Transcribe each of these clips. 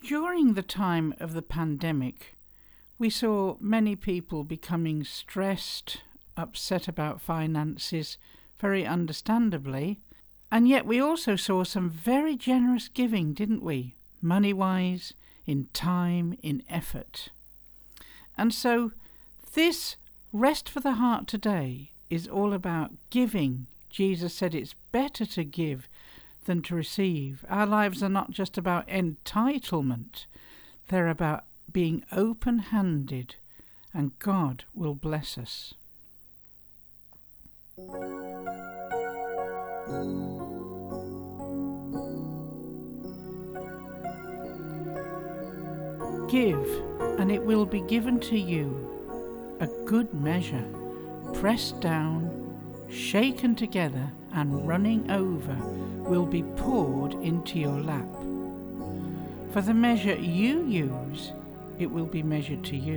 During the time of the pandemic, we saw many people becoming stressed, upset about finances, very understandably, and yet we also saw some very generous giving, didn't we? Money-wise, in time, in effort. And so this Rest for the Heart today is all about giving. Jesus said it's better to give than to receive. Our lives are not just about entitlement. They're about being open-handed, and God will bless us. Give, and it will be given to you, a good measure, pressed down, shaken together, and running over, will be poured into your lap. For the measure you use, it will be measured to you.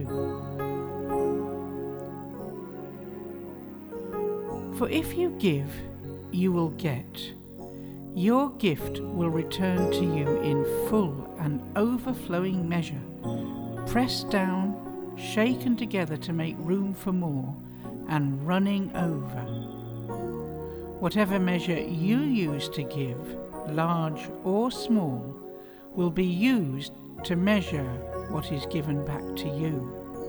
For if you give, you will get. Your gift will return to you in full and overflowing measure, pressed down, shaken together to make room for more, and running over. Whatever measure you use to give, large or small, will be used to measure what is given back to you.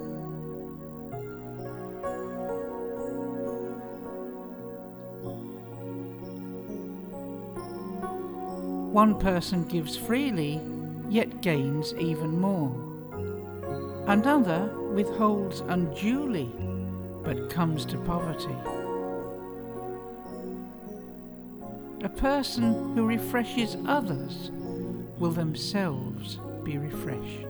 One person gives freely, yet gains even more. Another withholds unduly, but comes to poverty. A person who refreshes others will themselves be refreshed.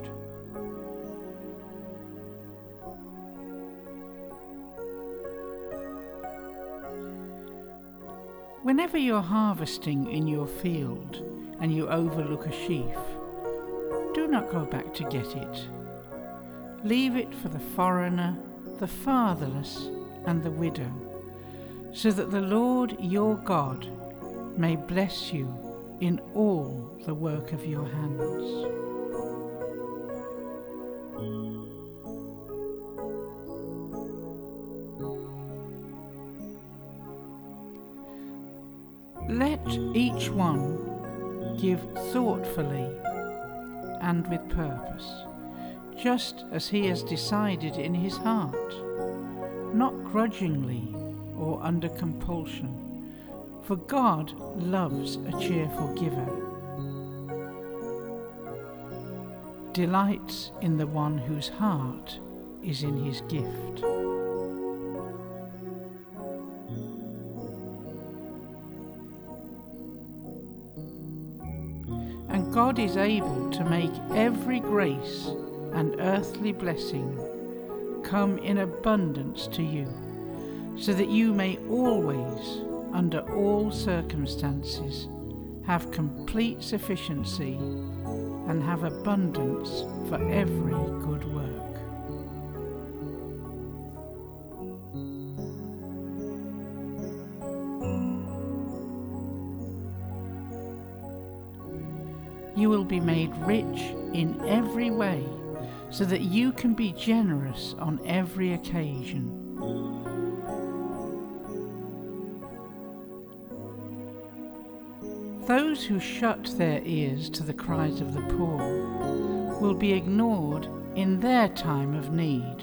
Whenever you're harvesting in your field and you overlook a sheaf, do not go back to get it. Leave it for the foreigner, the fatherless, and the widow, so that the Lord your God may bless you in all the work of your hands. Let each one give thoughtfully and with purpose, just as he has decided in his heart, not grudgingly or under compulsion, for God loves a cheerful giver, delights in the one whose heart is in his gift. And God is able to make every grace and earthly blessing come in abundance to you, so that you may always, under all circumstances, have complete sufficiency and have abundance for every good work. You will be made rich in every way, so that you can be generous on every occasion. Those who shut their ears to the cries of the poor will be ignored in their time of need.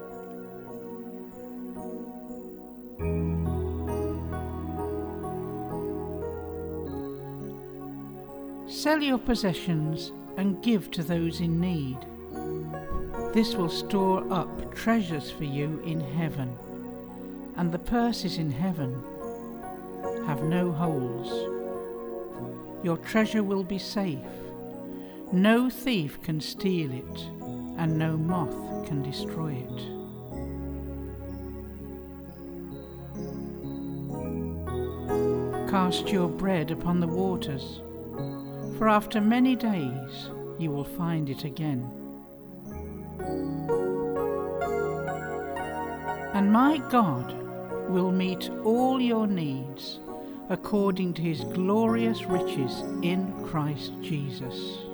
Sell your possessions and give to those in need. This will store up treasures for you in heaven, and the purses in heaven have no holes. Your treasure will be safe. No thief can steal it, and no moth can destroy it. Cast your bread upon the waters, for after many days you will find it again. And my God will meet all your needs according to his glorious riches in Christ Jesus.